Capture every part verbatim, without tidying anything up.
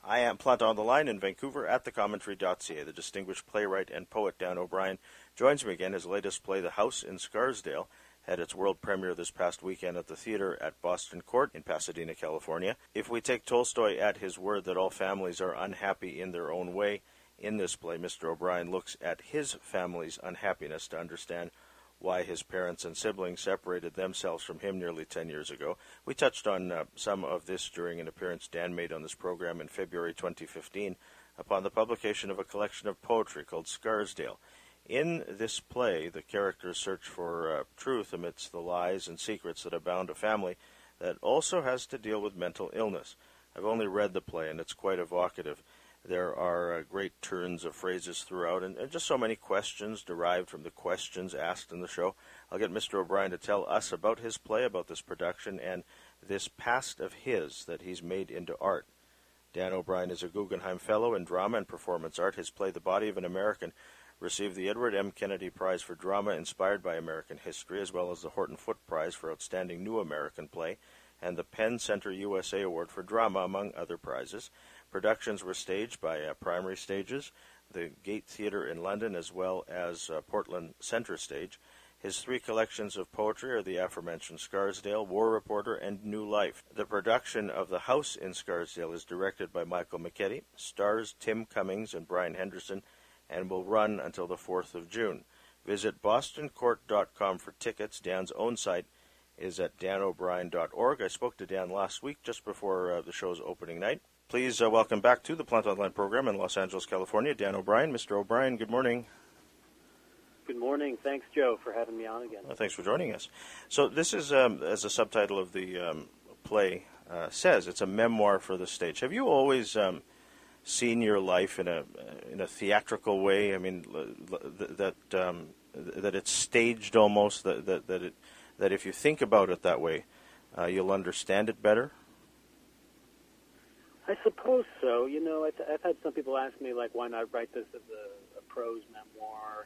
I am Plant on the Line in Vancouver at the commentary dot c a. The distinguished playwright and poet Dan O'Brien joins me again. His latest play, The House in Scarsdale, had its world premiere this past weekend at the theater at Boston Court in Pasadena, California. If we take Tolstoy at his word that all families are unhappy in their own way, in this play, Mister O'Brien looks at his family's unhappiness to understand why his parents and siblings separated themselves from him nearly ten years ago. We touched on uh, some of this during an appearance Dan made on this program in February twenty fifteen upon the publication of a collection of poetry called Scarsdale. In this play, the characters search for uh, truth amidst the lies and secrets that abound a family that also has to deal with mental illness. I've only read the play, and it's quite evocative. There are uh, great turns of phrases throughout, and, and just so many questions derived from the questions asked in the show. I'll get Mister O'Brien to tell us about his play, about this production, and this past of his that he's made into art. Dan O'Brien is a Guggenheim Fellow in Drama and Performance Art. His play, The Body of an American, received the Edward M. Kennedy Prize for Drama inspired by American history, as well as the Horton Foote Prize for Outstanding New American Play, and the Penn Center U S A Award for Drama, among other prizes. Productions were staged by uh, Primary Stages, the Gate Theatre in London, as well as uh, Portland Centre Stage. His three collections of poetry are the aforementioned Scarsdale, War Reporter, and New Life. The production of The House in Scarsdale is directed by Michael McKetty, stars Tim Cummings and Brian Henderson, and will run until the fourth of June. Visit boston court dot com for tickets. Dan's own site is at dan o'brien dot org. I spoke to Dan last week just before uh, the show's opening night. Please uh, welcome back to the Plant on the Line program in Los Angeles, California, Dan O'Brien. Mister O'Brien, good morning. Good morning. Thanks, Joe, for having me on again. Well, thanks for joining us. So this is, um, as the subtitle of the um, play uh, says, it's a memoir for the stage. Have you always um, seen your life in a in a theatrical way? I mean, that um, that it's staged almost. That that that, it, that if you think about it that way, uh, you'll understand it better. I suppose so. You know, I've, I've had some people ask me, like, why not write this as a, a prose memoir,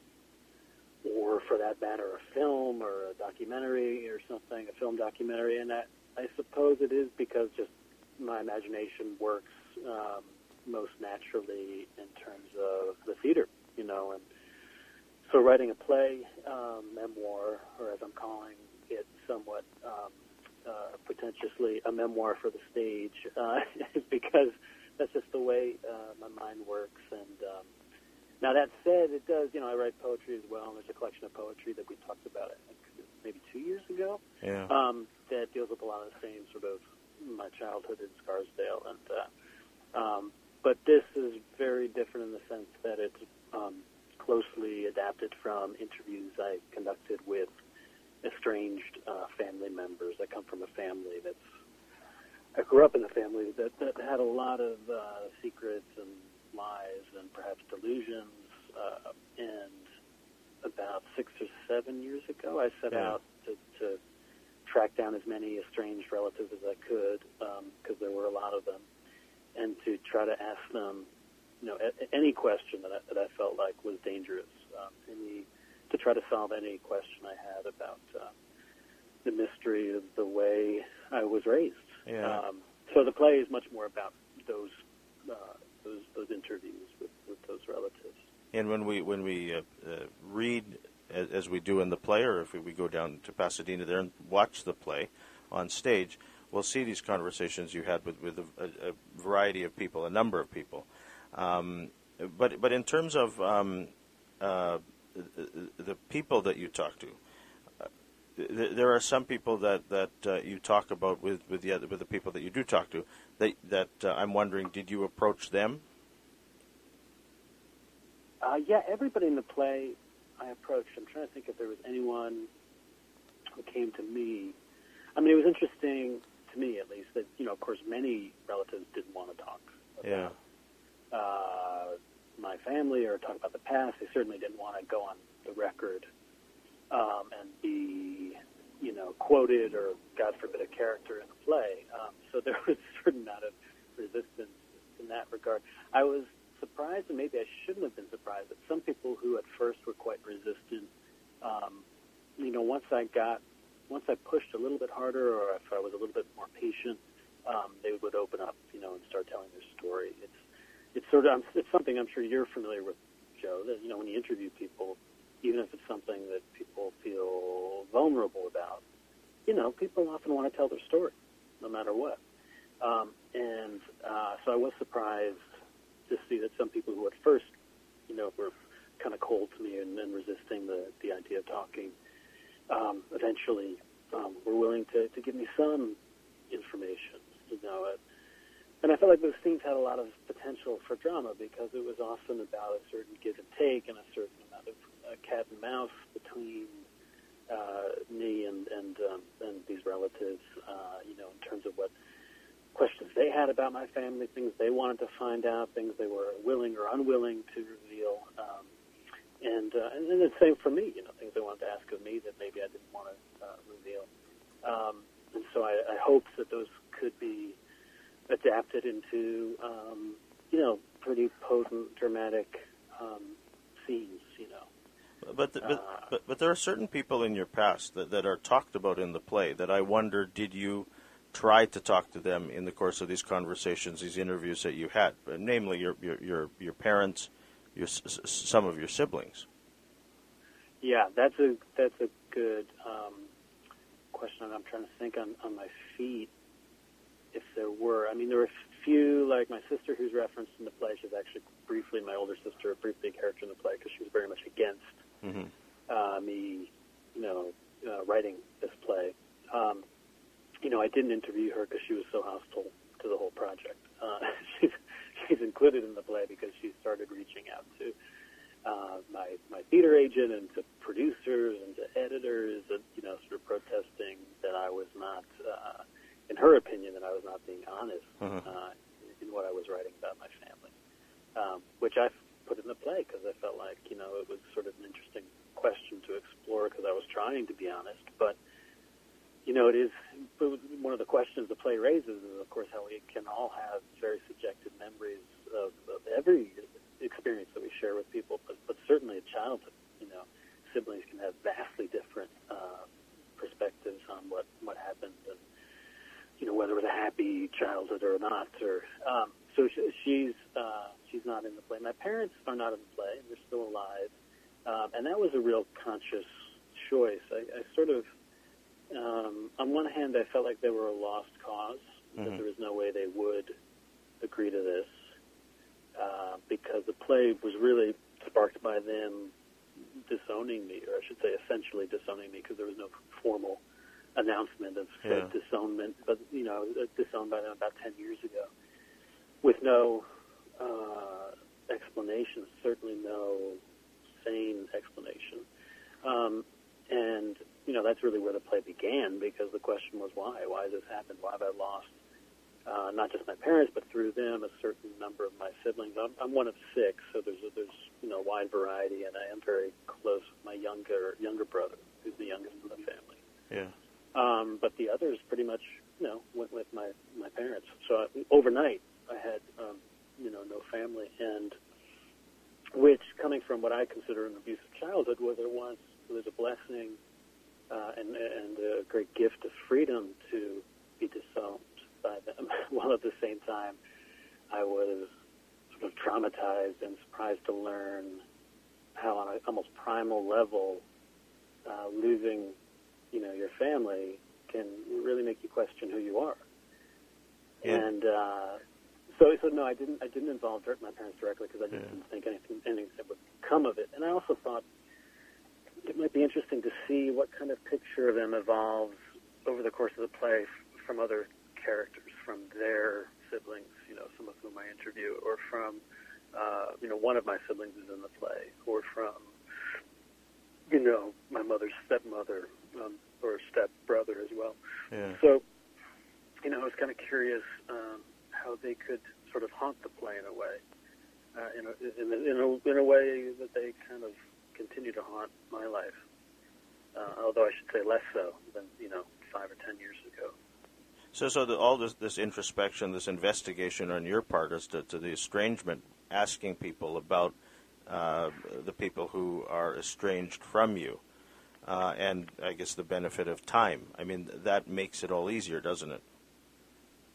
or for that matter, a film or a documentary or something, a film documentary. And I, I suppose it is because just my imagination works um, most naturally in terms of the theater, you know. And so writing a play, um, memoir, or as I'm calling it somewhat um, uh, pretentiously, a memoir for the stage, uh, is because that's just the way uh, my mind works. And um, now that said, it does, you know, I write poetry as well, and there's a collection of poetry that we talked about, I think, maybe two years ago, yeah. um, that deals with a lot of the same sort of my childhood in Scarsdale. And uh, um, but this is very different in the sense that it's um, closely adapted from interviews I conducted with estranged uh, family members. I come from a family that's, I grew up in a family that, that had a lot of uh, secrets and lies and perhaps delusions. Uh, and about six or seven years ago, I set yeah. out to, to track down as many estranged relatives as I could, because um, there were a lot of them, and to try to ask them, you know, a, any question that I, that I felt like was dangerous, um, any, to try to solve any question I had about uh, the mystery of the way I was raised. Yeah. Um, so the play is much more about those uh, those those interviews with, with those relatives. And when we when we uh, uh, read, as, as we do in the play, or if we, we go down to Pasadena there and watch the play on stage, we'll see these conversations you had with, with a, a variety of people, a number of people. Um, but but in terms of um, uh, the, the people that you talk to, uh, th- there are some people that that uh, you talk about with with the other, with the people that you do talk to. That that uh, I'm wondering, did you approach them? Uh, yeah, everybody in the play I approached. I'm trying to think if there was anyone who came to me. I mean, it was interesting to me, at least, that, you know, of course, many relatives didn't want to talk about Yeah. uh, my family or talk about the past. They certainly didn't want to go on the record um, and be, you know, quoted or, God forbid, a character in the play. Um, so there was a certain amount of resistance in that regard. I was surprised, and maybe I shouldn't have been surprised, that some people who at first were quite resistant, um, you know, once I got, once I pushed a little bit harder, or if I was a little bit more patient, um, they would open up, you know, and start telling their story. It's sort of, it's something I'm sure you're familiar with, Joe, that, you know, when you interview people, even if it's something that people feel vulnerable about, you know, people often want to tell their story, no matter what. Um, and uh, so I was surprised to see that some people who at first, you know, were kind of cold to me and, and resisting the, the idea of talking, um, eventually um, were willing to, to give me some information, you know. Uh, and I felt like those scenes had a lot of potential for drama because it was often about a certain give and take and a certain amount of uh, cat and mouse between uh, me and and, um, and these relatives, uh, you know, in terms of what questions they had about my family, things they wanted to find out, things they were willing or unwilling to reveal. Um, and, uh, and then the same for me, you know, things they wanted to ask of me that maybe I didn't want to uh, reveal. Um, and so I, I hoped that those could be adapted into, um, you know, pretty potent, dramatic um, scenes, you know. But, the, but, uh, but but there are certain people in your past that, that are talked about in the play that I wonder, did you try to talk to them in the course of these conversations, these interviews that you had, namely your your your, your parents, your some of your siblings? Yeah, that's a that's a good um, question. I'm trying to think on, on my feet if there were. I mean, there were a few, like my sister who's referenced in the play. She's actually briefly, my older sister, briefly a character in the play because she was very much against mm-hmm. uh, me, you know, uh, writing this play. Um, you know, I didn't interview her because she was so hostile to the whole project. Uh, she's, she's included in the play because she started reaching out to uh, my my theater agent and to producers and to editors, and you know, sort of protesting that I was not, uh, in her opinion, that I was not being honest uh-huh. uh, in what I was writing about my family, um, which I put in the play because I felt like, you know, it was sort of an interesting question to explore because I was trying to be honest, but. You know, it is one of the questions the play raises is, of course, how we can all have very subjective memories of, of every experience that we share with people, but, but certainly a childhood. You know, siblings can have vastly different uh, perspectives on what, what happened and, you know, whether it was a happy childhood or not. Or um, So she, she's uh, she's not in the play. My parents are not in the play. They're still alive. Um, and that was a real conscious choice. I, I sort of... Um, on one hand, I felt like they were a lost cause, mm-hmm. that there was no way they would agree to this, uh, because the play was really sparked by them disowning me, or I should say essentially disowning me, because there was no formal announcement of yeah. disownment, but, you know, disowned by them about ten years ago, with no uh, explanation, certainly no sane explanation. Um, and... You know, that's really where the play began because the question was why? Why has this happened? Why have I lost uh, not just my parents, but through them a certain number of my siblings? I'm, I'm one of six, so there's a, there's you know wide variety, and I am very close with my younger younger brother, who's the youngest in the family. Yeah. Um, but the others pretty much, you know, went with my my parents. So I, overnight, I had um, you know no family, and which coming from what I consider an abusive childhood, was there was was a blessing. Uh, and, and a great gift of freedom to be disowned by them, while at the same time I was sort of traumatized and surprised to learn how on an almost primal level uh, losing, you know, your family can really make you question who you are. Yeah. And uh, so, so no, I didn't. I didn't involve my parents directly because I didn't yeah. think anything, anything would come of it. And I also thought it might be interesting to see what kind of picture of them evolves over the course of the play from other characters, from their siblings, you know, some of whom I interview, or from, uh, you know, one of my siblings is in the play, or from, you know, my mother's stepmother, um, or stepbrother as well. Yeah. So, you know, I was kind of curious um, how they could sort of haunt the play in a way, uh, in, a, in, a, in, a, in a way that they kind of continue to haunt my life, uh, although I should say less so than, you know, five or ten years ago. So, so the, all this, this introspection, this investigation on your part as to, to the estrangement, asking people about uh, the people who are estranged from you, uh, and I guess the benefit of time. I mean, that makes it all easier, doesn't it?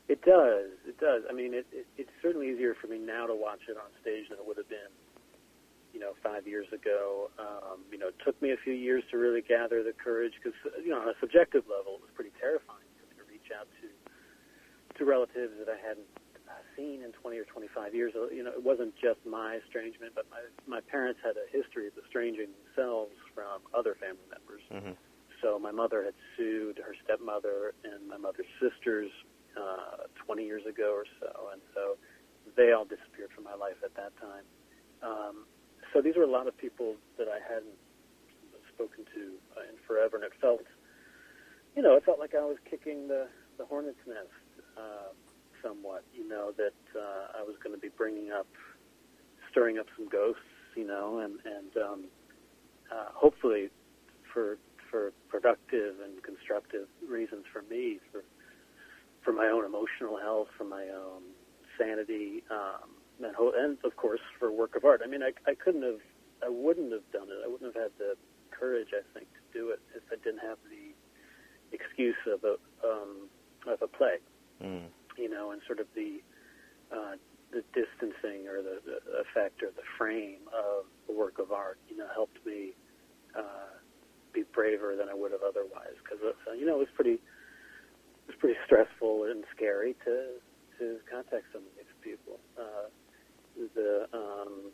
It does. It does. I mean, it, it, it's certainly easier for me now to watch it on stage than it would have been, you know, five years ago. Um, you know, it took me a few years to really gather the courage because, you know, on a subjective level, it was pretty terrifying for me to reach out to to relatives that I hadn't seen in twenty or twenty-five years. You know, it wasn't just my estrangement, but my my parents had a history of estranging themselves from other family members. Mm-hmm. So my mother had sued her stepmother and my mother's sisters uh, twenty years ago or so, and so they all disappeared from my life at that time. Um, so these were a lot of people that I hadn't spoken to uh, in forever, and it felt, you know, it felt like I was kicking the, the hornet's nest uh, somewhat, you know, that uh, I was going to be bringing up, stirring up some ghosts, you know, and, and um, uh, hopefully for for productive and constructive reasons for me, for for my own emotional health, for my own sanity, um, and, ho- and of course for work of art. I mean, I, I couldn't have, I wouldn't have done it. I wouldn't have had the courage, I think, to do it if I didn't have the excuse of a um, of a play, mm. you know, and sort of the uh, the distancing or the, the effect or the frame of the work of art, you know, helped me uh, be braver than I would have otherwise, because uh, you know, it was pretty. It was pretty stressful and scary to to contact some of these people. Uh, the um,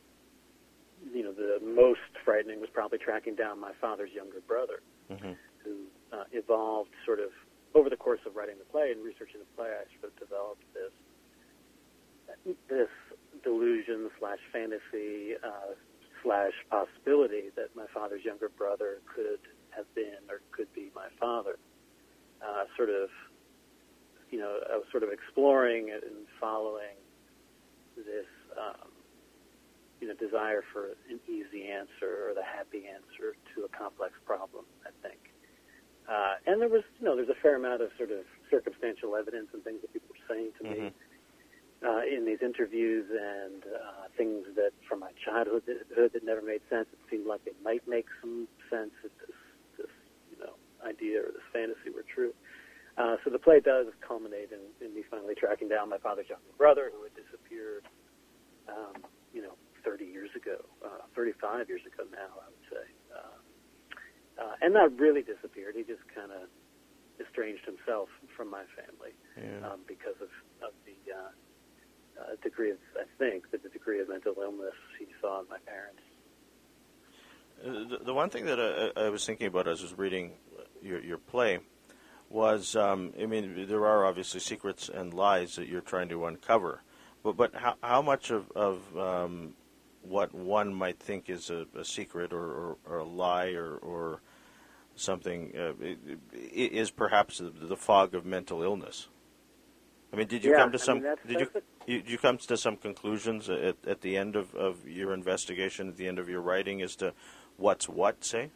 you know the most frightening was probably tracking down my father's younger brother, mm-hmm. who uh, evolved sort of over the course of writing the play and researching the play. I sort of developed this this delusion slash fantasy uh, slash possibility that my father's younger brother could have been or could be my father. Uh, sort of, you know, I was sort of exploring it and following this, um, you know, desire for an easy answer or the happy answer to a complex problem, I think. Uh, and there was, you know, there's a fair amount of sort of circumstantial evidence and things that people were saying to mm-hmm. me uh, in these interviews and uh, things that from my childhood that, that never made sense. It seemed like it might make some sense if this, this you know, idea or this fantasy were true. Uh, so the play does culminate in, in me finally tracking down my father's younger brother, who had disappeared, um, you know, thirty years ago, uh, thirty-five years ago now, I would say. Uh, uh, and not really disappeared. He just kind of estranged himself from my family yeah. um, because of, of the uh, uh, degree of, I think, the, the degree of mental illness he saw in my parents. Uh, the, the one thing that I, I was thinking about as I was reading your, your play was, um, I mean, there are obviously secrets and lies that you're trying to uncover, but but how, how much of, of um, what one might think is a, a secret or, or, or a lie or, or something uh, is perhaps the, the fog of mental illness? I mean, did you yeah, come to I some? Mean, that's, did that's you, you did you come to some conclusions at, at the end of, of your investigation, at the end of your writing, as to what's what? Say.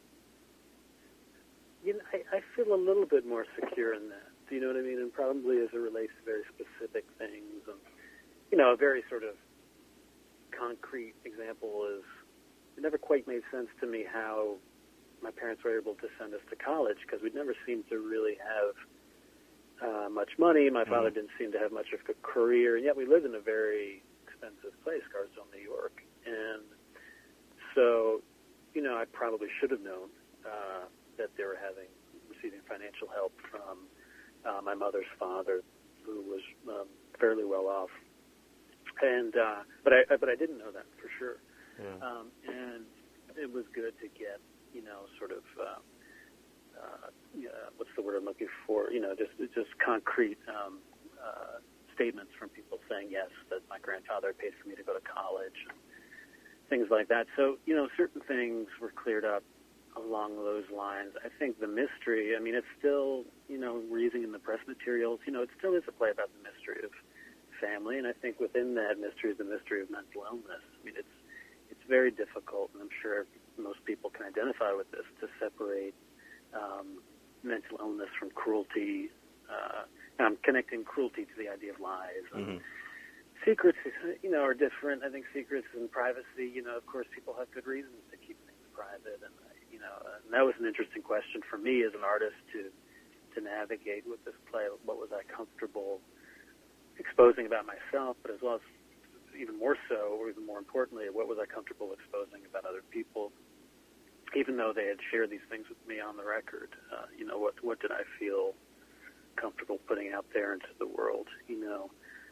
You know, I, I feel a little bit more secure in that. Do you know what I mean? And probably as it relates to very specific things. And, you know, a very sort of concrete example is it never quite made sense to me how my parents were able to send us to college because we'd never seemed to really have uh, much money. My father mm-hmm. didn't seem to have much of a career, and yet we lived in a very expensive place, Scarsdale, New York. And so, you know, I probably should have known uh, that they were having receiving financial help from uh, my mother's father, who was um, fairly well off. And uh, but I but I didn't know that for sure. Yeah. Um, and it was good to get, you know, sort of uh, uh, yeah, what's the word I'm looking for? You know, just just concrete um, uh, statements from people saying yes, that my grandfather paid for me to go to college, and things like that. So, you know, certain things were cleared up along those lines. I think the mystery, I mean, it's still, you know, reading in the press materials, you know, it still is a play about the mystery of family, and I think within that mystery is the mystery of mental illness. I mean, it's it's very difficult, and I'm sure most people can identify with this, to separate um, mental illness from cruelty. Uh, and I'm connecting cruelty to the idea of lies. And mm-hmm. secrets, you know, are different. I think secrets and privacy, you know, of course, people have good reasons to keep things private, and you know, and that was an interesting question for me as an artist to to navigate with this play. What was I comfortable exposing about myself, but as well as even more so, or even more importantly, what was I comfortable exposing about other people, even though they had shared these things with me on the record. Uh, you know, what what did I feel comfortable putting out there into the world, you know?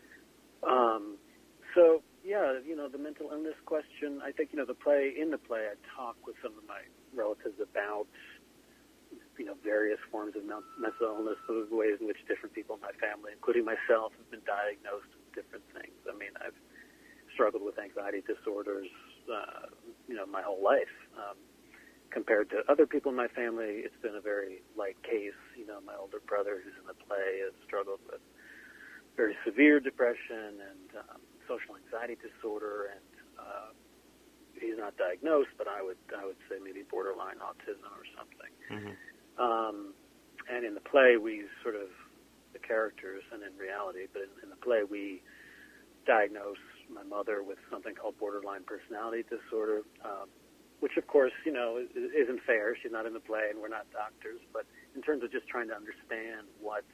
Um, so, yeah, you know, the mental illness question, I think, you know, the play, in the play, I talk with some of my relatives about, you know, various forms of mental illness, the ways in which different people in my family, including myself, have been diagnosed with different things. I mean, I've struggled with anxiety disorders, uh, you know, my whole life. Um, compared to other people in my family, it's been a very light case. You know, my older brother, who's in the play, has struggled with very severe depression and um, social anxiety disorder, and uh, he's not diagnosed, but I would I would say maybe borderline autism or something. Mm-hmm. Um, and in the play, we sort of, the characters, and in reality, but in, in the play, we diagnose my mother with something called borderline personality disorder, um, which, of course, you know, isn't fair. She's not in the play, and we're not doctors. But in terms of just trying to understand what,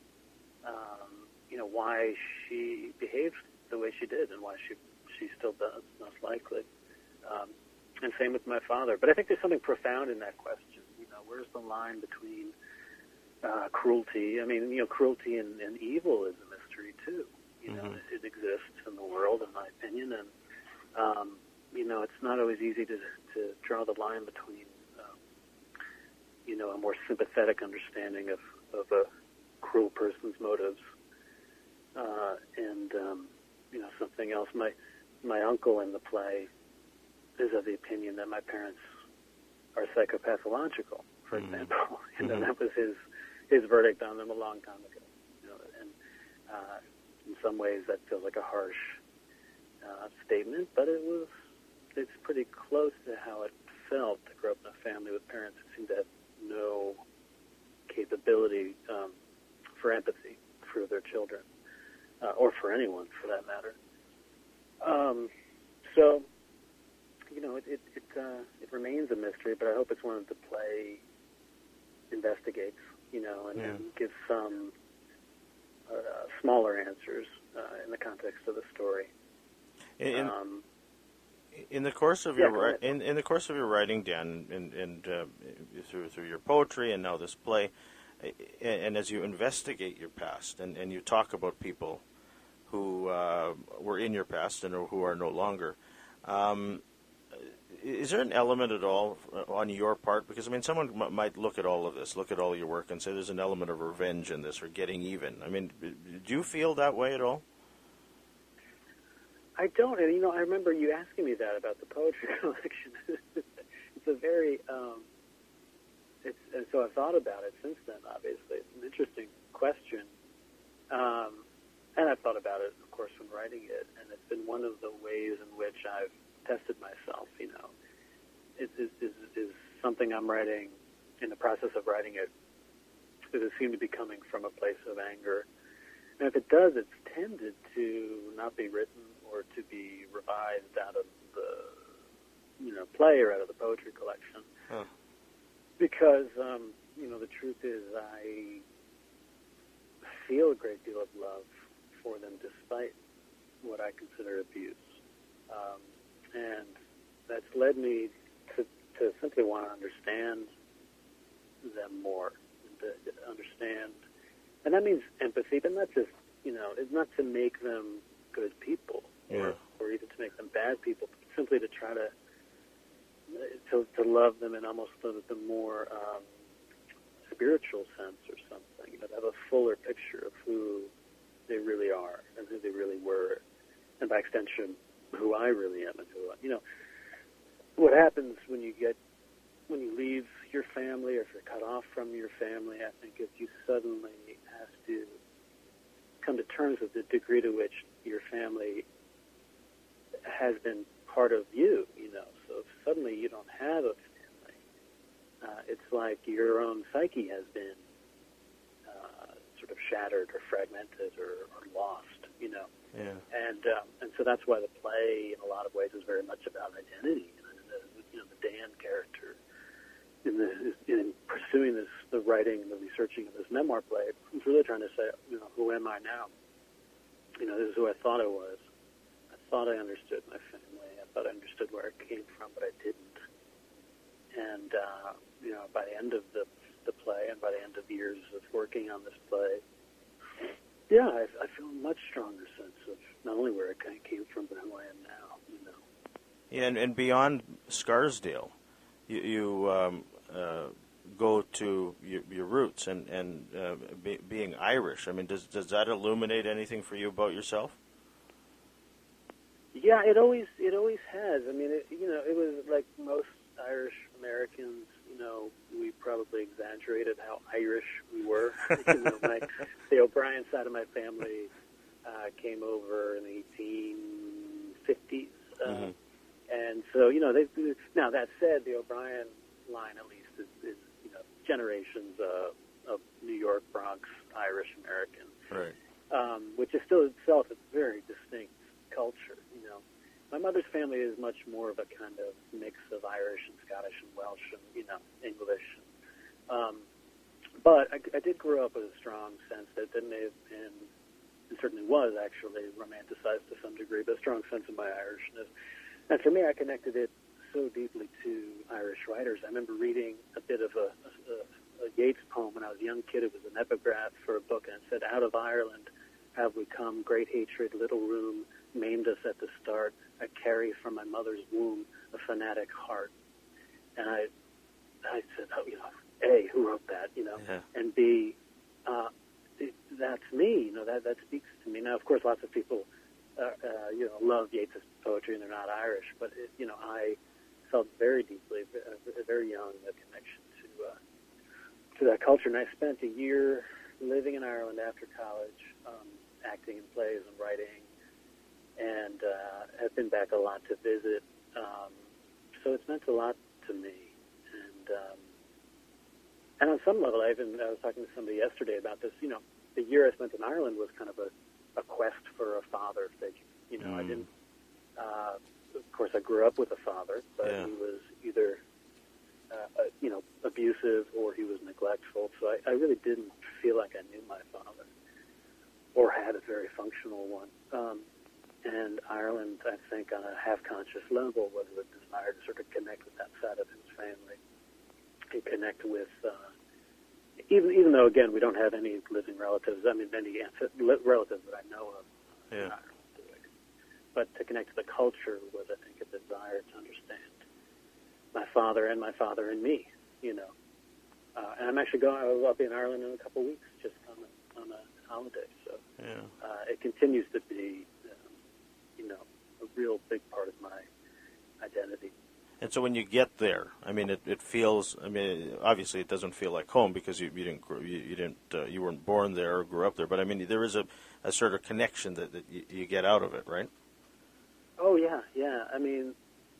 um, you know, why she behaved the way she did, and why she she still does, most likely. Um, and same with my father. But I think there's something profound in that question. You know, where's the line between uh, cruelty? I mean, you know, cruelty and, and evil is a mystery too. You know, mm-hmm. it, it exists in the world, in my opinion, and um, you know, it's not always easy to to draw the line between, um, you know, a more sympathetic understanding of, of a cruel person's motives uh, and, um, you know, something else. My my uncle in the play is of the opinion that my parents are psychopathological, for mm-hmm. example. You know, mm-hmm. that was his his verdict on them a long time ago. You know, and uh, in some ways that feels like a harsh uh, statement, but it was. It's pretty close to how it felt to grow up in a family with parents who seemed to have no capability um, for empathy for their children, uh, or for anyone, for that matter. Um, so, you know, it it it, uh, it remains a mystery, but I hope it's one that the play investigates, you know, and, yeah. and gives some uh, smaller answers uh, in the context of the story. In, um, in the course of yeah, your in, in the course of your writing, Dan, and, and uh, through through your poetry and now this play, and, and as you investigate your past and, and you talk about people who uh, were in your past and who are no longer, um, is there an element at all on your part? Because I mean, someone m- might look at all of this, look at all your work, and say there's an element of revenge in this or getting even. I mean, do you feel that way at all? I don't, and you know, I remember you asking me that about the poetry collection. It's a very, um, it's, and so I've thought about it since then. Obviously, it's an interesting question, um, and I've thought about it, of course, when writing it. And it's been one of the ways in which I've tested myself. You know, it is is, is something I'm writing in the process of writing it. Does it seem to be coming from a place of anger? And if it does, it's tended to not be written or to be revised out of the, you know, play or out of the poetry collection. Huh. Because, um, you know, the truth is I feel a great deal of love for them despite what I consider abuse. Um, and that's led me to, to simply want to understand them more, and to understand. And that means empathy, but not just, you know, it's not to make them good people, yeah. or, or even to make them bad people, but simply to try to to, to love them in almost the, the more um, spiritual sense or something, you know, to have a fuller picture of who they really are and who they really were, and by extension, who I really am and who I, you know, what happens when you get, when you leave your family or if you're cut off from your family, I think is you suddenly have to come to terms with the degree to which your family has been part of you, you know. So if suddenly you don't have a family, uh, it's like your own psyche has been uh, sort of shattered or fragmented or, or lost, you know. Yeah. And um, and so that's why the play, in a lot of ways, is very much about identity. You know, the, you know, the Dan character in, the, in pursuing this, the writing and the researching of this memoir play, I was really trying to say, you know, who am I now? You know, this is who I thought I was. I thought I understood my family. I thought I understood where I came from, but I didn't. And, uh, you know, by the end of the, the play and by the end of years of working on this play, yeah, I, I feel a much stronger sense of not only where I kind of came from, but who I am now, you know. Yeah, and, and beyond Scarsdale, you, you um, uh, go to your, your roots and, and uh, be, being Irish. I mean, does does that illuminate anything for you about yourself? Yeah, it always it always has. I mean, it, you know, it was like most Irish Americans. You know, we probably exaggerated how Irish we were. you know, my, the O'Brien side of my family uh, came over in the eighteen fifties. Uh, mm-hmm. And so, you know, they, now that said, the O'Brien line, at least, is, is you know, generations uh, of New York, Bronx, Irish Americans. Right. Um, which is still itself a very distinct culture, you know. My mother's family is much more of a kind of mix of Irish and Scottish and Welsh and, you know, English. Um, but I, I did grow up with a strong sense that it may have been, and certainly was actually romanticized to some degree, but a strong sense of my Irishness. And for me, I connected it so deeply to Irish writers. I remember reading a bit of a, a, a Yeats poem when I was a young kid. It was an epigraph for a book, and it said, "Out of Ireland have we come, great hatred, little room, maimed us at the start. I carry from my mother's womb a fanatic heart." And I I said, oh, you know, A, who wrote that, you know, yeah. and B, uh, it, that's me, you know, that, that speaks to me. Now, of course, lots of people Uh, uh, you know, love Yeats' poetry, and they're not Irish. But it, you know, I felt very deeply, uh, very young, a connection to uh, to that culture. And I spent a year living in Ireland after college, um, acting in plays and writing, and uh, have been back a lot to visit. Um, so it's meant a lot to me. And um, and on some level, I even I was talking to somebody yesterday about this. You know, the year I spent in Ireland was kind of a a quest for a father figure. You know, mm. I didn't, uh, of course, I grew up with a father, but yeah. he was either, uh, uh, you know, abusive or he was neglectful. So I, I really didn't feel like I knew my father or had a very functional one. Um, and Ireland, I think, on a half-conscious level, was a desire to sort of connect with that side of his family and connect with uh, Even even though, again, we don't have any living relatives, I mean, any relatives that I know of. Yeah. But to connect to the culture was, I think, a desire to understand my father and my father and me, you know. Uh, and I'm actually going, I'll be in Ireland in a couple of weeks, just on a, on a holiday. So yeah. uh, it continues to be, um, you know, a real big part of my identity. And so when you get there, I mean, it, it feels. I mean, obviously, it doesn't feel like home because you, you didn't grow, you, you didn't uh, you weren't born there or grew up there. But I mean, there is a, a sort of connection that, that you, you get out of it, right? Oh yeah, yeah. I mean,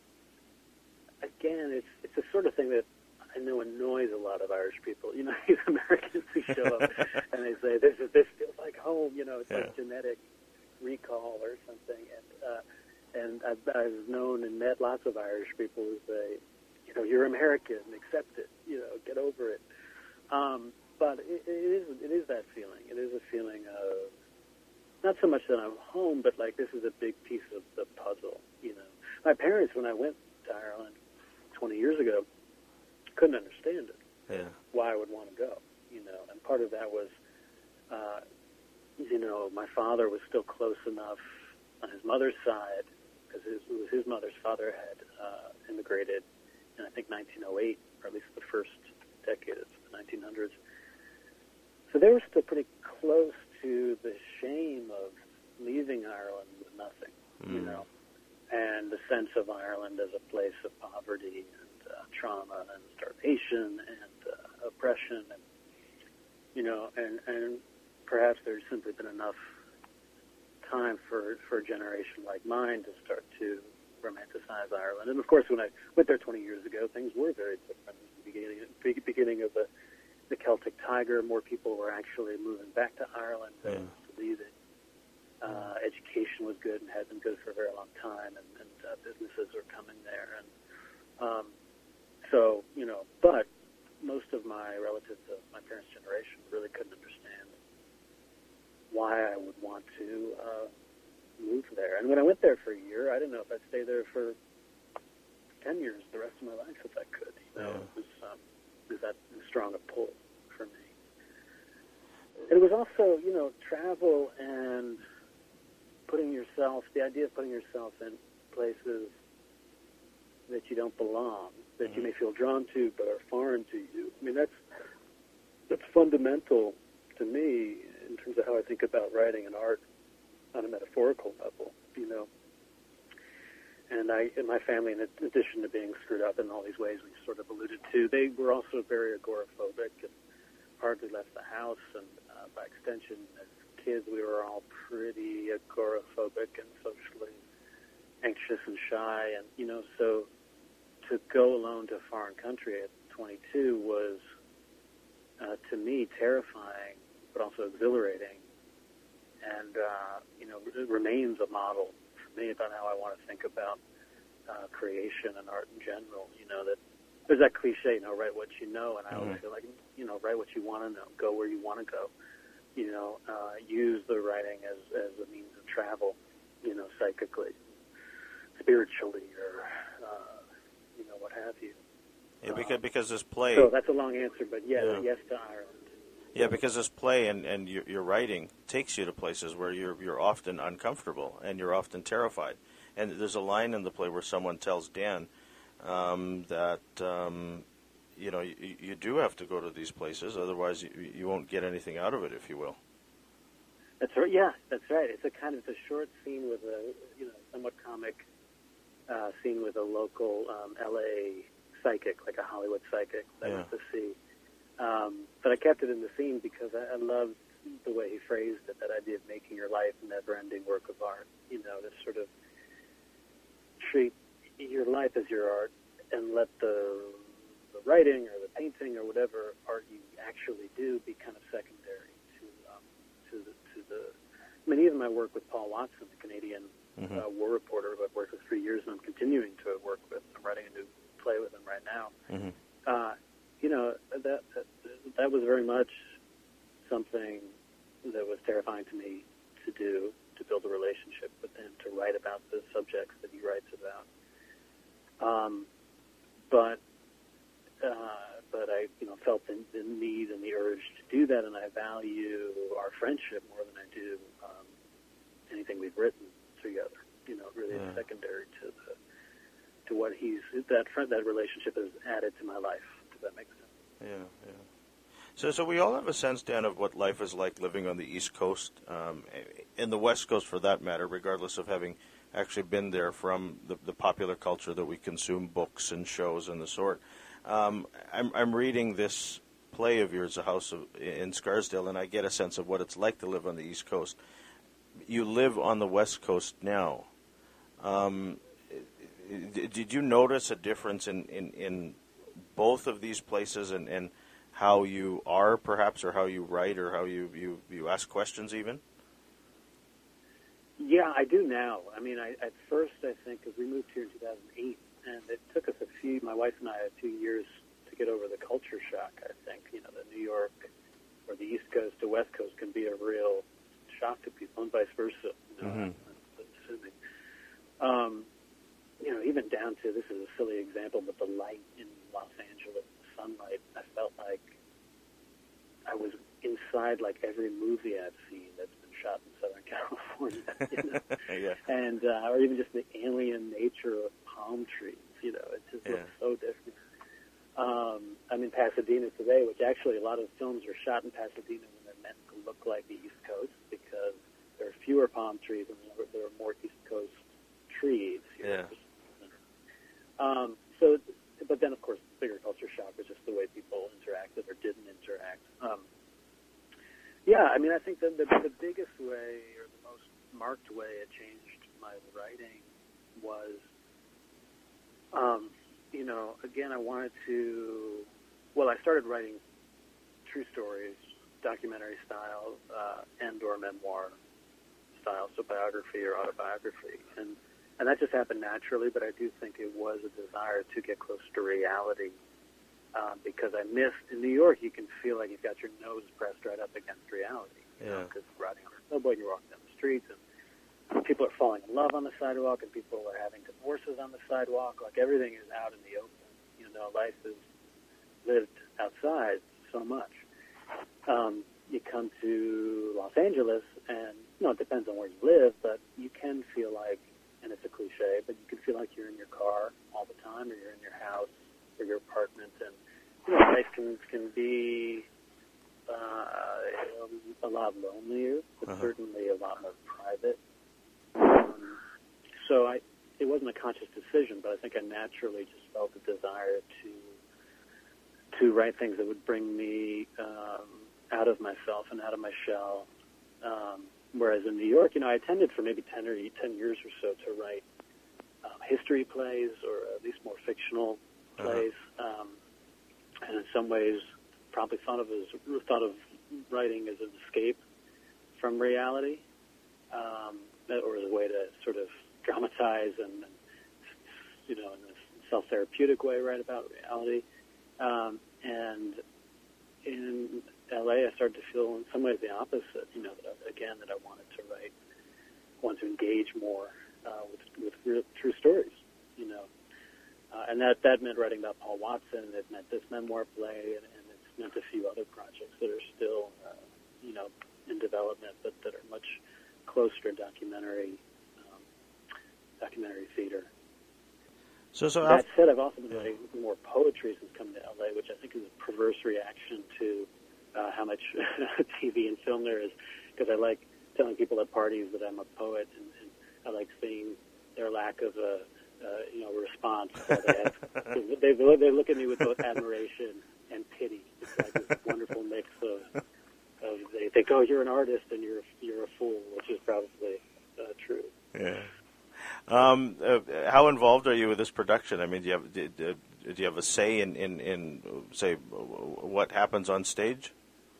again, it's it's the sort of thing that I know annoys a lot of Irish people. You know, these Americans who show up and they say, "This is this feels like home." You know, it's yeah. like genetic recall or something, and. Uh, And I've, I've known and met lots of Irish people who say, you know, you're American, accept it, you know, get over it. Um, but it, it is it is that feeling. It is a feeling of not so much that I'm home, but like this is a big piece of the puzzle, you know. My parents, when I went to Ireland twenty years ago, couldn't understand it, yeah. why I would want to go, you know. And part of that was, uh, you know, my father was still close enough on his mother's side, because his, his mother's father had uh, immigrated in, I think, nineteen oh eight, or at least the first decade of the nineteen hundreds. So they were still pretty close to the shame of leaving Ireland with nothing, mm. you know, and the sense of Ireland as a place of poverty and uh, trauma and starvation and uh, oppression, and you know, and, and perhaps there's simply been enough time for, for a generation like mine to start to romanticize Ireland. And of course, when I went there twenty years ago, things were very different. At the beginning, beginning of the, the Celtic Tiger, more people were actually moving back to Ireland to, yeah. to leave it. Uh, education was good and had been good for a very long time, and, and uh, businesses were coming there. And um, so, you know, but most of my relatives of my parents' generation really couldn't understand why I would want to uh, move there. And when I went there for a year, I didn't know if I'd stay there for ten years, the rest of my life, if I could. You know, Yeah. it was, um, it was that strong a pull for me. It was also, you know, travel and putting yourself, the idea of putting yourself in places that you don't belong, that you may feel drawn to but are foreign to you. I mean, that's that's fundamental to me in terms of how I think about writing and art on a metaphorical level, you know. And I, and my family, in addition to being screwed up in all these ways we sort of alluded to, they were also very agoraphobic and hardly left the house. And uh, by extension, as kids, we were all pretty agoraphobic and socially anxious and shy. And, you know, so to go alone to a foreign country at twenty-two was, uh, to me, terrifying, but also exhilarating. And, uh, you know, it remains a model for me about how I want to think about uh, creation and art in general. You know, that there's that cliche, you know, write what you know, and I always feel like, you know, write what you want to know, go where you want to go. You know, uh, use the writing as, as a means of travel, you know, psychically, spiritually, or, uh, you know, what have you. Yeah, because, because this play... So that's a long answer, but yes, yeah. yes to Ireland. Yeah, because this play and, and your, your writing takes you to places where you're you're often uncomfortable and you're often terrified. And there's a line in the play where someone tells Dan um, that um, you know you, you do have to go to these places, otherwise you, you won't get anything out of it, if you will. That's right. Yeah, that's right. It's a kind of it's a short scene with a you know somewhat comic uh, scene with a local um, L A psychic, like a Hollywood psychic that I Yeah. went to see. Um, but I kept it in the scene because I, I loved the way he phrased it, that idea of making your life a never-ending work of art. You know, to sort of treat your life as your art and let the, the writing or the painting or whatever art you actually do be kind of secondary to um, to the to the. I mean, even my work with Paul Watson, the Canadian Mm-hmm. uh, war reporter who I've worked with for years, and I'm continuing to work with. I'm writing a new play with him right now. Mm-hmm. Uh, you know, that, that that was very much something that was terrifying to me to do, to build a relationship with him, to write about the subjects that he writes about. Um, but uh, but I, you know, felt the, the need and the urge to do that, and I value our friendship more than I do um, anything we've written together. You know, really Yeah. it's secondary to the to what he's that friend that relationship has added to my life. Does that make sense? Yeah, yeah. So, so we all have a sense, Dan, of what life is like living on the East Coast, um, in the West Coast, for that matter, regardless of having actually been there from the, the popular culture that we consume, books and shows and the sort. Um, I'm, I'm reading this play of yours, A House of, in Scarsdale, and I get a sense of what it's like to live on the East Coast. You live on the West Coast now. Um, did you notice a difference in, in, in both of these places and, and how you are, perhaps, or how you write, or how you, you, you ask questions even? Yeah, I do now. I mean, I, at first, I think, because we moved here in two thousand eight, and it took us a few, my wife and I, a few years to get over the culture shock, I think. You know, the New York or the East Coast to West Coast can be a real shock to people, and vice versa, you know, Mm-hmm. I'm assuming. Um, you know, even down to, this is a silly example, but the light in Los Angeles, the sunlight, I felt like I was inside like every movie I've seen that's been shot in Southern California, you know? Yeah. And, uh, or even just the alien nature of palm trees, you know, it just Yeah. looks so different. Um, I'm in Pasadena today, which actually a lot of films are shot in Pasadena when they're meant to look like the East Coast, because there are fewer palm trees and there are more East Coast trees here. Yeah. Um, so, but then, of course, the bigger culture shock was just the way people interacted or didn't interact. Um, yeah, I mean, I think the, the, the biggest way, or the most marked way it changed my writing was, um, you know, again, I wanted to, well, I started writing true stories, documentary style, uh, and or memoir style, so biography or autobiography. And and that just happened naturally, but I do think it was a desire to get close to reality Um, because I miss, in New York, you can feel like you've got your nose pressed right up against reality. Yeah. Because you're riding on a snowboard, you're walking down the streets, and people are falling in love on the sidewalk, and people are having divorces on the sidewalk. Like, everything is out in the open. You know, life is lived outside so much. Um, you come to Los Angeles, and, you know, it depends on where you live, but you can feel like, and it's a cliche, but you can feel like you're in your car all the time, or you're in your house, or your apartment, and, you know, life can, can be uh, a lot lonelier, but uh-huh. certainly a lot more private. Um, so I, it wasn't a conscious decision, but I think I naturally just felt a desire to to write things that would bring me um, out of myself and out of my shell. Um, whereas in New York, you know, I attended for maybe ten or ten years or so to write um, history plays, or at least more fictional plays, uh-huh. um, and in some ways, probably thought of as thought of writing as an escape from reality, um, or as a way to sort of dramatize and, you know, in a self-therapeutic way, write about reality. Um, and in L A, I started to feel in some ways the opposite. You know, that, again, that I wanted to write, wanted to engage more uh, with with real, true stories. You know, uh, and that that meant writing about Paul Watson. It meant this memoir play, and, and it's meant a few other projects that are still, uh, you know, in development, but that are much closer to documentary um, documentary theater. So, so that said, I've also been writing more poetry since coming to L A, which I think is a perverse reaction to uh, how much T V and film there is, because I like telling people at parties that I'm a poet, and, and I like seeing their lack of a uh, you know response. So they, have, they they look at me with both admiration and pity. It's like this wonderful mix of of they think, oh, you're an artist and you're you're a fool, which is probably uh, true. Yeah. Um, uh, how involved are you with this production? I mean, do you have do, do you have a say in, in, in say what happens on stage?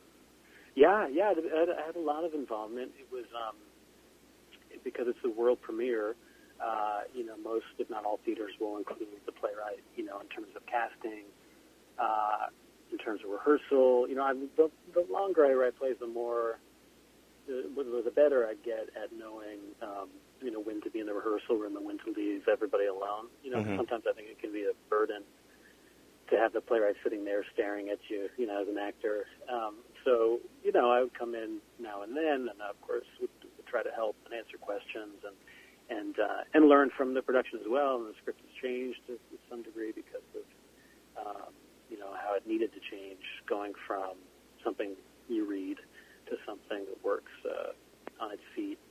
Yeah, yeah, I had a lot of involvement. It was um, because it's the world premiere. Uh, you know, most, if not all, theaters will include the playwright. You know, in terms of casting, uh, in terms of rehearsal. You know, I, the, the longer I write plays, the more, the, the better I get at knowing. Um, you know, when to be in the rehearsal room and when to leave everybody alone. You know, mm-hmm. sometimes I think it can be a burden to have the playwright sitting there staring at you, you know, as an actor. Um, so, you know, I would come in now and then, and of course would, would try to help and answer questions and and uh, and learn from the production as well. And the script has changed to, to some degree because of, um, you know, how it needed to change, going from something you read to something that works uh, on its feet.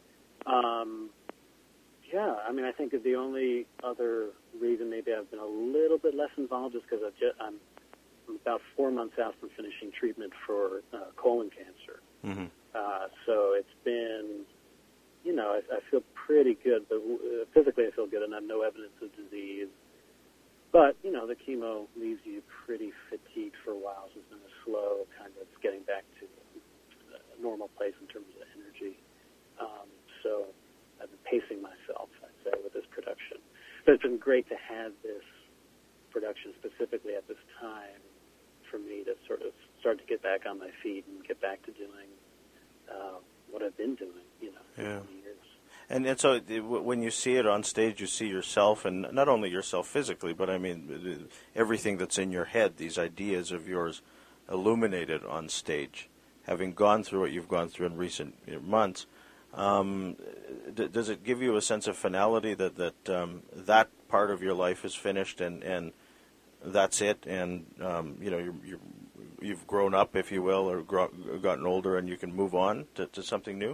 Um, yeah, I mean, I think that the only other reason maybe I've been a little bit less involved is because I'm, I'm about four months out from finishing treatment for uh, colon cancer. Mm-hmm. Uh, so it's been, you know, I, I feel pretty good, but uh, physically I feel good and I have no evidence of disease. But, you know, the chemo leaves you pretty fatigued for a while, so it's been a slow kind of getting back to a normal place in terms of energy. Um, So I've been pacing myself, I'd say, with this production. But it's been great to have this production specifically at this time for me to sort of start to get back on my feet and get back to doing uh, what I've been doing, you know, for yeah. twenty years. And, and so when you see it on stage, you see yourself, and not only yourself physically, but I mean everything that's in your head, these ideas of yours illuminated on stage. Having gone through what you've gone through in recent months, Um, d- does it give you a sense of finality that that um, that part of your life is finished and, and that's it, and um, you know you're, you're, you've grown up, if you will, or grow, gotten older, and you can move on to, to something new?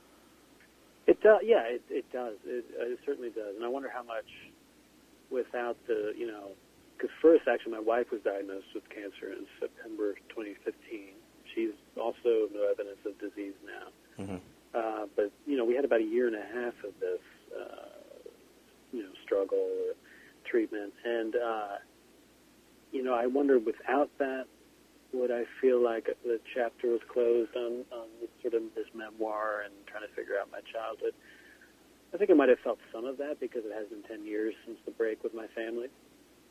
It does, yeah, it, it does. It, it certainly does, and I wonder how much without the, you know, because first actually my wife was diagnosed with cancer in September twenty fifteen. She's also no evidence of disease now. Mm-hmm. Uh, but, you know, we had about a year and a half of this, uh, you know, struggle or treatment. And, uh, you know, I wondered without that, would I feel like the chapter was closed on, on sort of this memoir and trying to figure out my childhood? I think I might have felt some of that because it has been ten years since the break with my family.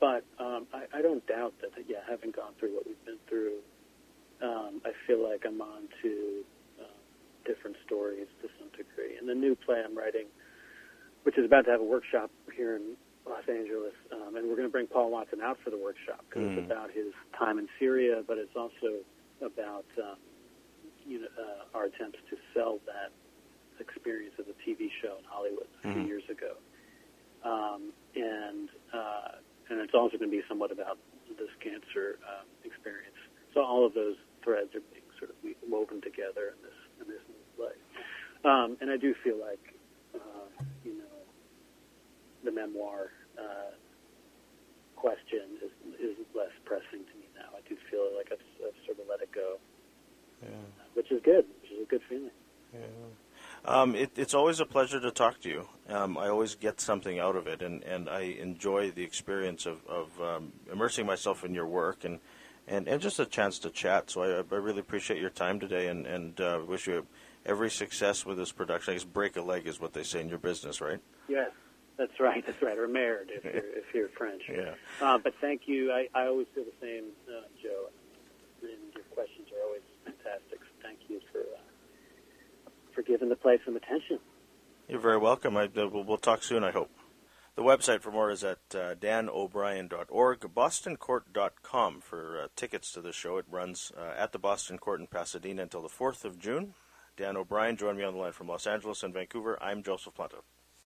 but um, I, I don't doubt that, that, yeah, having gone through what we've been through, um, I feel like I'm on to uh, different stories to some degree. And the new play I'm writing, which is about to have a workshop here in Los Angeles, um, and we're going to bring Paul Watson out for the workshop because mm. it's about his time in Syria, but it's also about um, you know uh, our attempts to sell that experience as a T V show in Hollywood a few mm. years ago, um, and uh, and it's also going to be somewhat about this cancer um, experience. So all of those threads are being sort of woven together in this in this new play, um, and I do feel like uh, you know. the memoir uh, question is is less pressing to me now. I do feel like I've, I've sort of let it go, yeah. uh, which is good, which is a good feeling. Yeah. Um, it, it's always a pleasure to talk to you. Um, I always get something out of it, and, and I enjoy the experience of, of um, immersing myself in your work and, and, and just a chance to chat. So I, I really appreciate your time today, and, and uh, wish you every success with this production. I guess break a leg is what they say in your business, right? Yes. That's right. That's right. Or merde, if you're, if you're French. Yeah. Uh, but thank you. I, I always feel the same, uh, Joe. And your questions are always fantastic. So thank you for uh, for giving the place some attention. You're very welcome. I, uh, we'll, we'll talk soon, I hope. The website for more is at uh, dan o'brien dot org, boston court dot com for uh, tickets to the show. It runs uh, at the Boston Court in Pasadena until the fourth of June. Dan O'Brien, join me on the line from Los Angeles and Vancouver. I'm Joseph Planta.